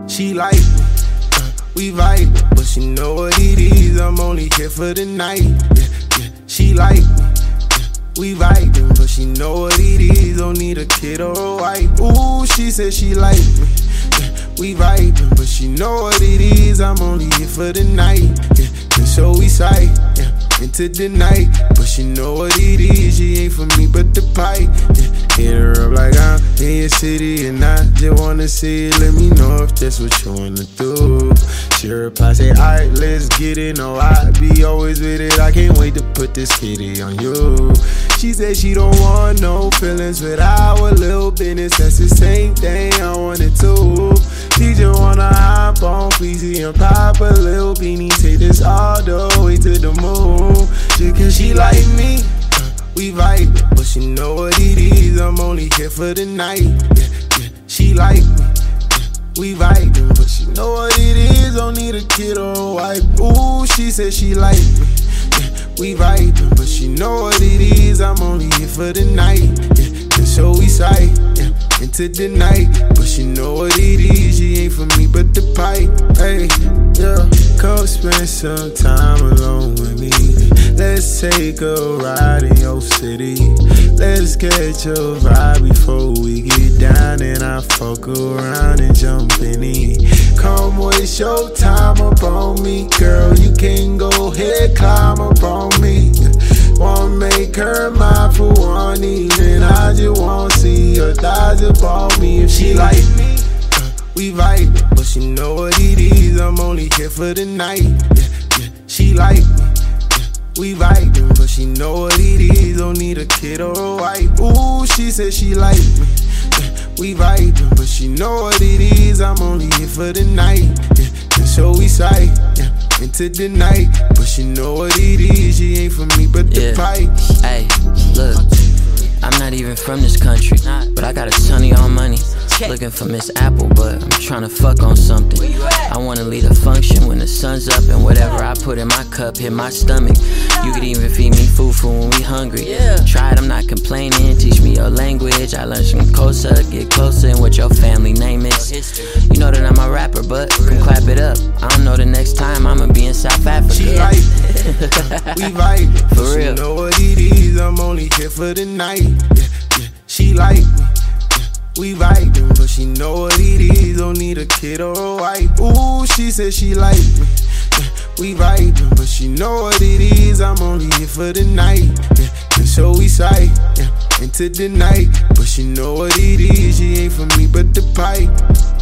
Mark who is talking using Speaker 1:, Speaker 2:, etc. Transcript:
Speaker 1: She like me, we vibe, but she know what it is. I'm only here for the night. She like me, we vibing, but she know what it is. Don't need a kid or a wife. Ooh, she said she like me. We vibing, but she know what it is. I'm only here for the night. So we sight, into the night. But she know what it is. She ain't for me but the pipe. Hit her up like I'm in your city and I just wanna see it. Let me know if that's what you wanna do. She reply, say, alright, let's get it. No, I be always with it. I can't wait to put this kitty on you. She said she don't want no feelings with our little business. That's the same thing I wanted to. She just wanna hop on Fleazy and pop a little beanie. Take this all the way to the moon. Just cause she like me, we vibe, but she know what it is. I'm only here for the night. She like me, we vibing, but she know what it is. Don't need a kid or a wife. Ooh, she said she like me, we vibing, but she know what it is. I'm only here for the night. So we sight, into the night. But she know what it is. She ain't for me but the pipe. Hey, come spend some time alone with me. Let's take a ride in your city. Let's catch a vibe before we get down. And I fuck around and jump in it. Come waste your time up on me, girl. You can go ahead, climb up on me. Wanna make her mine for one evening. I just wanna see her thighs upon me. If she like me, we vibe, but she know what it is. I'm only here for the night. She like me, we vibing, but she know what it is. Don't need a kid or a wife. Ooh, she said she like me, we vibing, but she know what it is. I'm only here for the night. So we sight, into the night. But she know what it is. She ain't for me but the pipe.
Speaker 2: Hey, look, I'm not even from this country, but I got a ton of y'all money. Looking for Miss Apple, but I'm tryna fuck on something. I wanna lead a function when the sun's up, and whatever I put in my cup hit my stomach. You could even feed me food when we hungry. Try it, I'm not complaining. Teach me your language. I learned some Kosa, get closer, and what your family name is. You know that I'm a rapper, but come clap it up. I don't know the next time I'ma be in South Africa.
Speaker 1: She like we vibe,
Speaker 2: for real.
Speaker 1: She know what it is. I'm only here for the night. She like me, we vibing, but she know what it is. Don't need a kid or a wife. Ooh, she said she like me, we vibing, but she know what it is. I'm only here for the night. So we sight, into the night. But she know what it is. She ain't for me but the pipe.